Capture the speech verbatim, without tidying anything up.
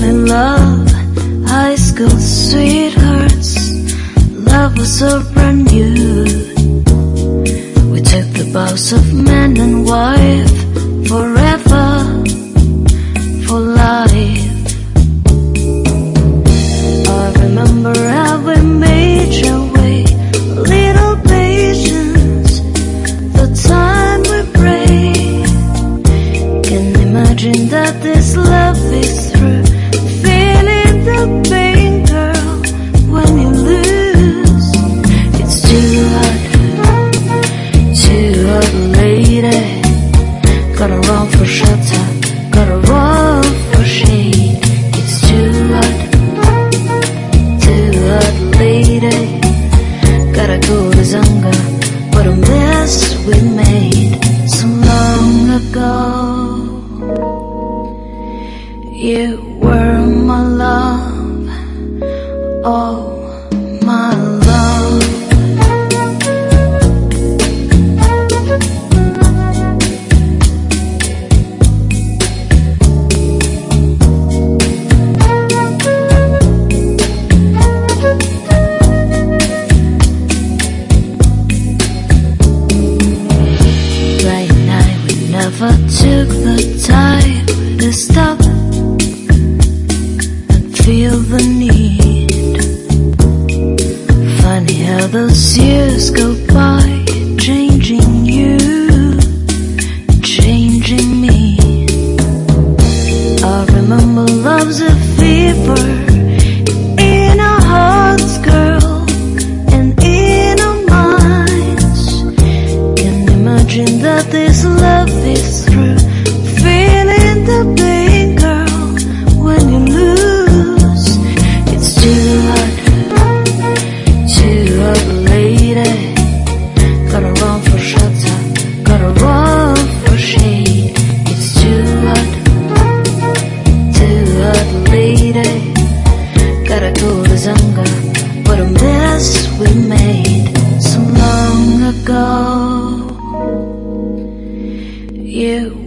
in love, high school sweethearts. Love was so brand new. We took the vows of man and wife, forever, for life. I remember how we made your way, a little patience, the time we prayed. Can imagine that this love is through, feeling the pain, girl, when you lose. It's too hot, too hot, lady. Gotta run for shelter, gotta run for shade. It's too hot, too hot, lady. Gotta go to Zanga, what a mess we made so long ago. You were my love, oh my love. Right now we never took the time to stop and feel the need. Funny how those years go by, changing you, changing me. I remember love's a fever in our hearts, girl, and in our minds. Can imagine that this love is through, feeling the pain, girl, when you lose. It's too hot, too hot, lady. Gotta run for shelter, gotta run for shade. It's too hot, too hot, lady. Gotta go to Zanga, what a mess we made so long ago. You